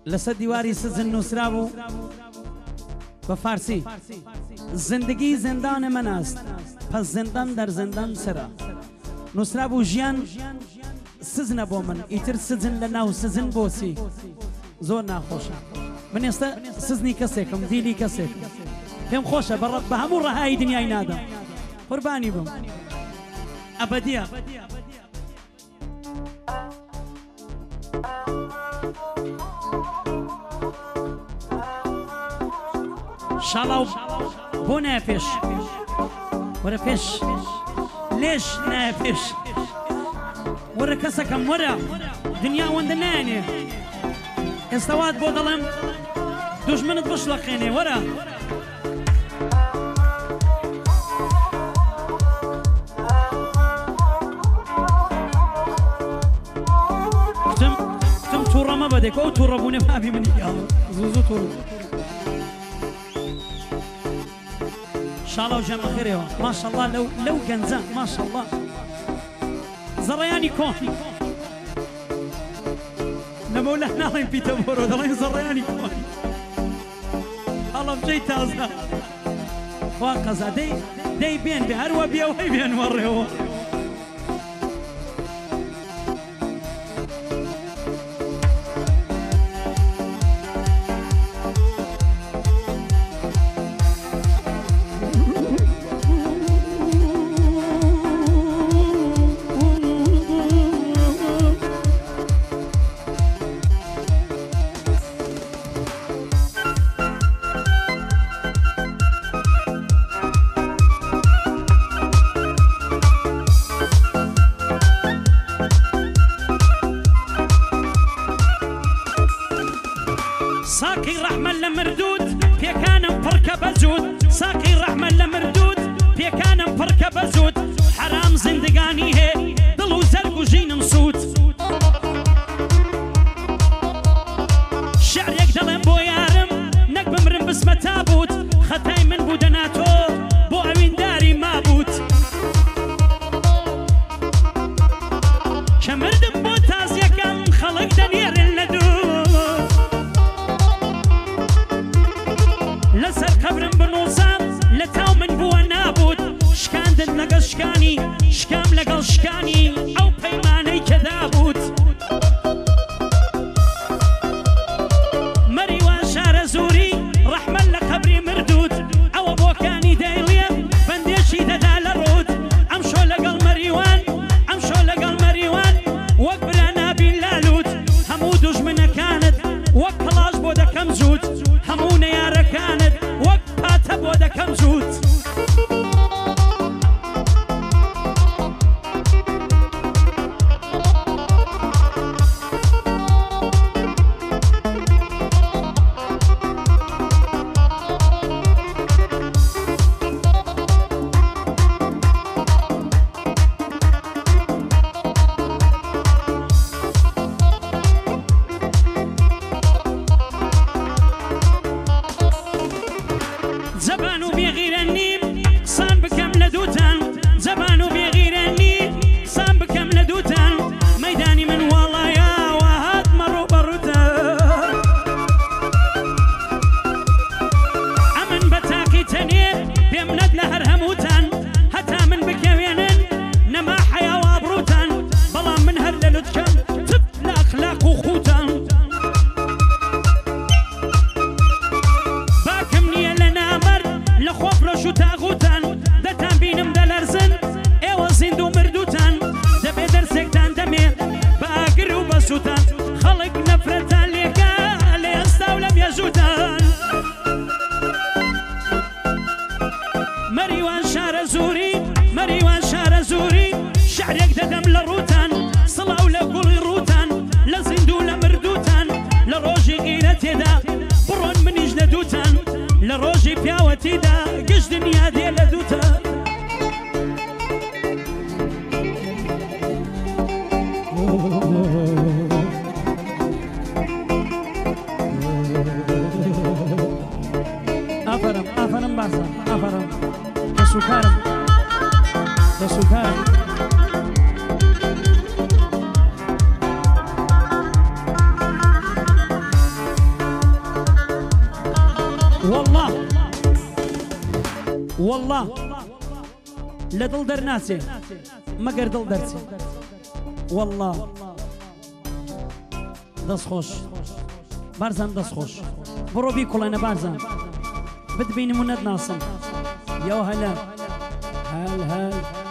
لسر دیواری سزن نووسرابوو بە فارسی زندگی زندان من است پس زندان در زندان سرا نووسرابوو ژیان سزنە بۆ من ئیتر سزن لە ناو سزن بۆچی زۆر ناخۆشە من ئێستا سزنی کەسێکم دیلی کەسێکم پێم خۆشە بە هەموو ڕەهایی دنیای نادەم قوربانی بم ئەبەدیە شاڵاو بۆ نایە پێش وەرە پێش لێش نایە پێش وەرە کەسەکەم وەرە دنیا ئەوەندە نایەنێ ئێستاوات بۆ دەڵێم دوژمنت بشڵەقێنێ وەرە کتم تووڕەمە بەدێک ئەو تووڕەبوونێ بابی منی زوو تووڕ شاڵاو ژەمە خێرەوە ماشەڵڵا لەو گەنجە ماشەڵڵا زەڕەیانی کۆن نەمەولە ناڵێن پیتە بۆرۆ دەڵێن زەڕەیانی کۆن هەڵە بجەی تازە خوا قەزا دەی بێن بێ هەروە بێوەی بێن وەڕێەوە ساقي رحمة لمردود بيكانم فركة بزود ساقي رحمة لمردود بيكانم فركة بزود حرام زندقاني هي ضلو زرق وجين مصوت شعر يقدلن بو يارم نك بمرم بسمة تابوت ختاي من بودناتو بو اوين داري مابوت شمردم بو تازيكم خلق دنير اللدود لسر قبرم بنووسام لە تاو من بووە نابوت شکاندن لەگەڵ شکانی شکام لەگەڵ شکانی ئەو پەیمانەی کەدا بوت مەریوان شارە زووری ڕەحمەت لە قەبری مردوت ئەوە بۆکانی دەیڵێ بەندێشی دەدا لە ڕوود ئەم شۆ لەگەڵ مەریوان ئەم شۆ لەگەڵ مەریوان وەک برا نابین لالوت هەموو دوژمنەکانت وەک پڵاش بۆ دەکەم زوود هەموو نەیارەکانت وەک پاتە بۆ دەکەم زوود آفرین بارزان آفرین دسوکارم دسوکارم والله والله لدل در ناسي مگر دل درسي والله دست خوش بارزان دست خوش برو بي كلنا بارزان بتبيني مند ناصم يا هلا هل